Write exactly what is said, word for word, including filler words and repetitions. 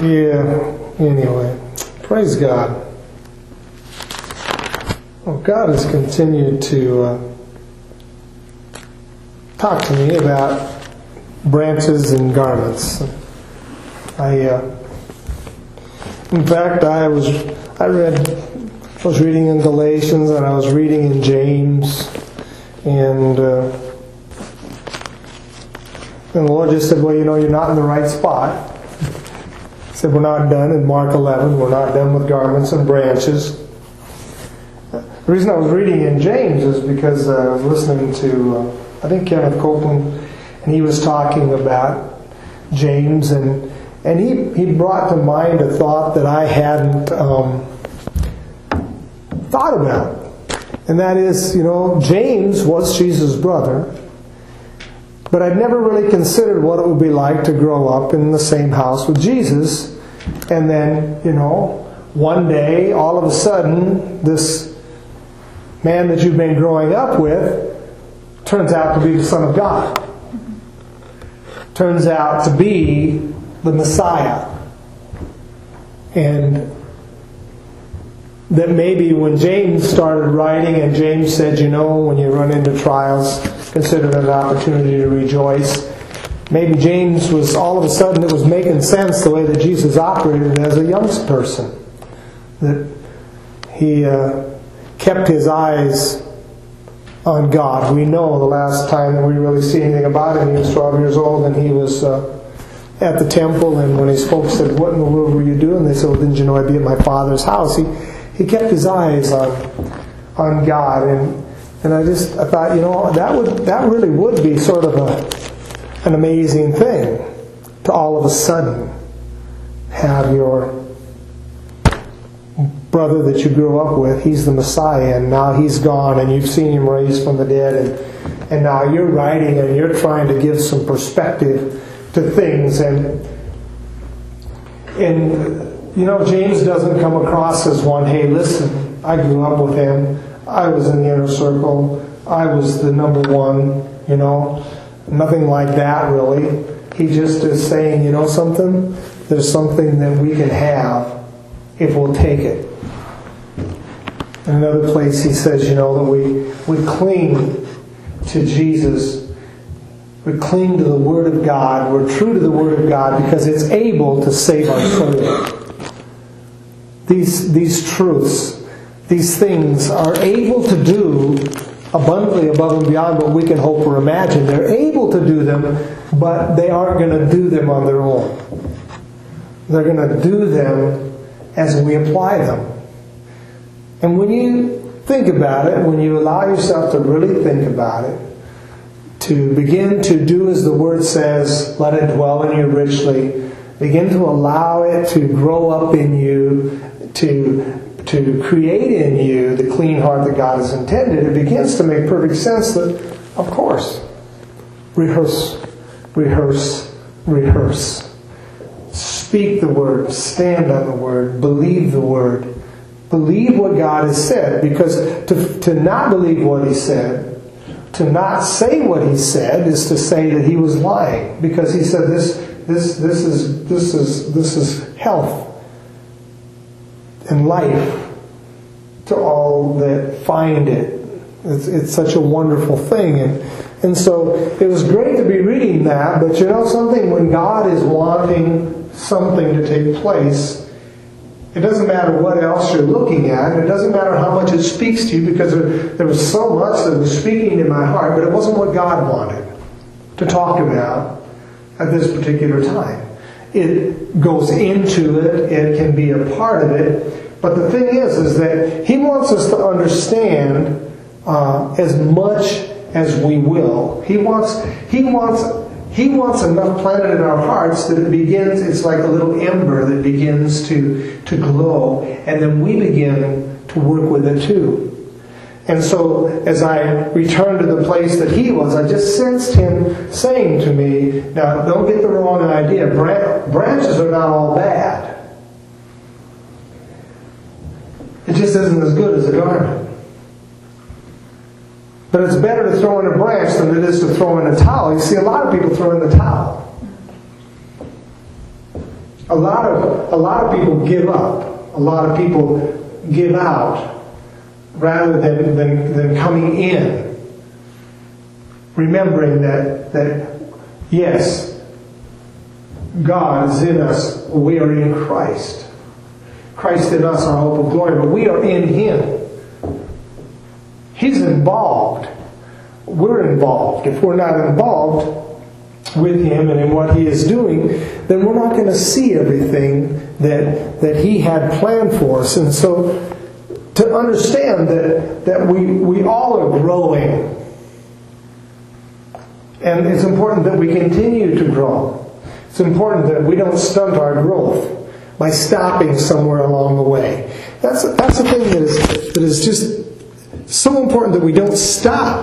Yeah, anyway, praise God. Well, God has continued to uh, talk to me about branches and garments. I, uh, in fact, I was, I read, I was reading in Galatians and I was reading in James, and uh, and the Lord just said, well, you know, you're not in the right spot. He said, we're not done in Mark eleven. We're not done with garments and branches. The reason I was reading in James is because uh, I was listening to, uh, I think, Kenneth Copeland, and he was talking about James, and and he, he brought to mind a thought that I hadn't um, thought about. And that is, you know, James was Jesus' brother, but I'd never really considered what it would be like to grow up in the same house with Jesus, and then, you know, one day, all of a sudden, this man that you've been growing up with turns out to be the Son of God. Turns out to be the Messiah. And that maybe when James started writing and James said, you know, when you run into trials, consider it an opportunity to rejoice. Maybe James was, all of a sudden, it was making sense the way that Jesus operated as a young person. That he uh, kept his eyes on God. We know the last time that we really see anything about him, he was twelve years old, and he was uh, at the temple, and when his folks said, what in the world were you doing? They said, well, didn't you know I'd be at my Father's house? He he kept his eyes on on God, and and I just I thought, you know, that would that really would be sort of a an amazing thing to all of a sudden have your brother that you grew up with, he's the Messiah, and now he's gone, and you've seen him raised from the dead, and and now you're writing and you're trying to give some perspective to things, and and you know, James doesn't come across as one, hey, listen, I grew up with him, I was in the inner circle, I was the number one, you know, nothing like that really. He just is saying, you know something, there's something that we can have if we'll take it. In another place he says, you know, that we, we cling to Jesus. We cling to the Word of God. We're true to the Word of God because it's able to save our soul. These, these truths, these things are able to do abundantly above and beyond what we can hope or imagine. They're able to do them, but they aren't going to do them on their own. They're going to do them as we apply them. And when you think about it, when you allow yourself to really think about it, to begin to do as the Word says, let it dwell in you richly, begin to allow it to grow up in you, to to create in you the clean heart that God has intended, it begins to make perfect sense that, of course, rehearse, rehearse, rehearse. Speak the Word, stand on the Word, believe the Word. Believe what God has said, because to, to not believe what He said, to not say what He said, is to say that He was lying, because He said this this this is this is this is health and life to all that find it. It's, it's such a wonderful thing, and and so it was great to be reading that. But you know something, when God is wanting something to take place, it doesn't matter what else you're looking at. It doesn't matter how much it speaks to you, because there, there was so much that was speaking in my heart, but it wasn't what God wanted to talk about at this particular time. It goes into it. It can be a part of it. But the thing is, is that He wants us to understand uh, as much as we will. He wants, He wants, He wants enough planted in our hearts that it begins. It's like a little ember that begins to to glow, and then we begin to work with it too. And so, as I returned to the place that he was, I just sensed him saying to me, now don't get the wrong idea, branches are not all bad. It just isn't as good as a garment. But it's better to throw in a branch than it is to throw in a towel. You see, a lot of people throw in the towel. A lot of a lot of people give up. A lot of people give out rather than, than, than coming in. Remembering that that yes, God is in us. We are in Christ. Christ in us, our hope of glory, but we are in Him. He's involved. We're involved. If we're not involved with Him and in what He is doing, then we're not going to see everything that that He had planned for us. And so to understand that, that we, we all are growing. And it's important that we continue to grow. It's important that we don't stunt our growth by stopping somewhere along the way. That's that's the thing that is that is just so important, that we don't stop.